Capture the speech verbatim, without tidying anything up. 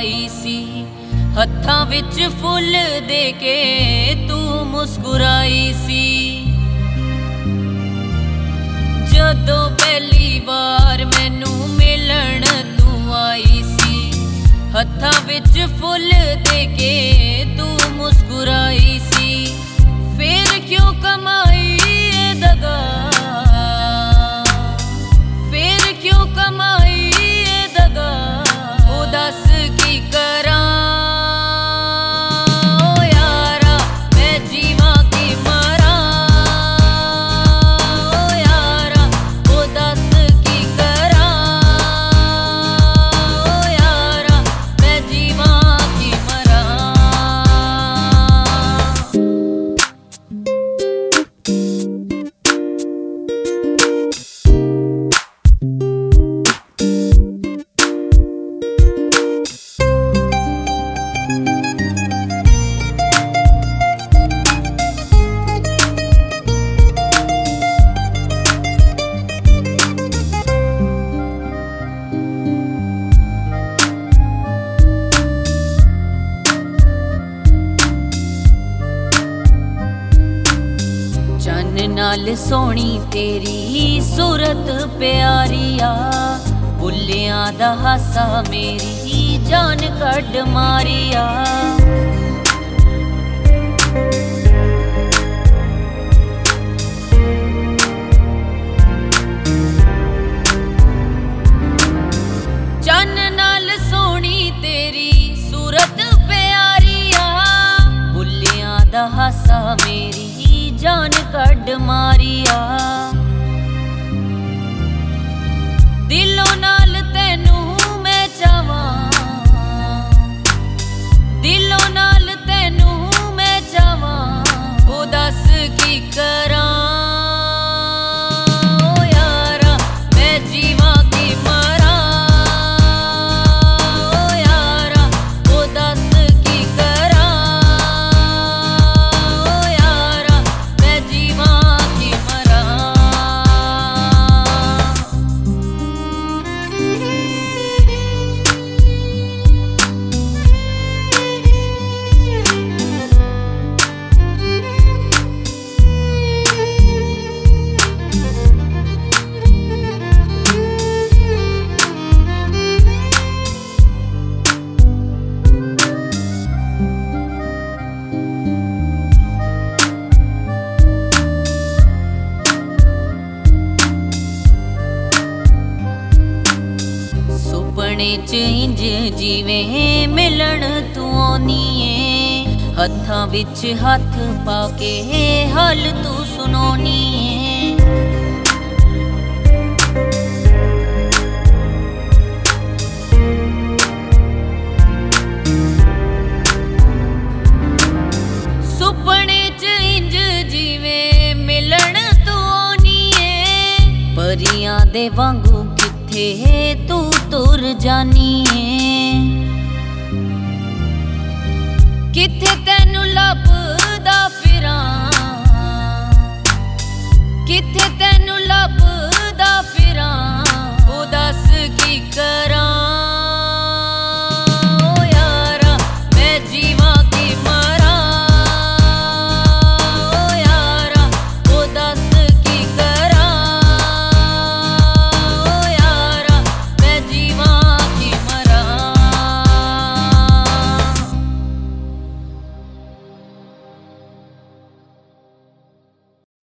आई सी, हत्थां विच फुल दे के तू मुस्कुराई सी। जदों पहली बार मैनू मिलन तू आई सी, हत्थां विच फुल दे के तू मुस्कुराई सी। फिर क्यों कमाई ए दगा, फिर क्यों कमाई ए दगा, ओ दस की करा ओ यारा, मैं जीवां की मरा ओ यारा, ओ दस की करा ओ यारा, मैं जीवां की मरा। चन नाल सोहनी तेरी सूरत प्यारिया, बुल्लियां दा हासा मेरी जान कढ मारिया। चन नाल सोहनी तेरी सूरत प्यारिया, बुल्लियां दा हासा मेरी जान कढ मारिया। दिलों नाल तैनू मैं चावां, दिलों नाल तैनू मैं चावां, ओ दस की करा ओ यारा, मैं जीवां की मरा ओ यारा, ओ दस की करा ओ यारा, मैं जीवां की मरा। सुपने च इंज जिवें मिलन तू आउंदी ऐ, हत्थां विच हत्थ पा के हाल तू सुनाउंदी ऐ। सुपने च इंज जिवें मिलन तू आउंदी ऐ, परियां दे वांगू किथे तू तुर जानी ऐ, किथे तैनू लब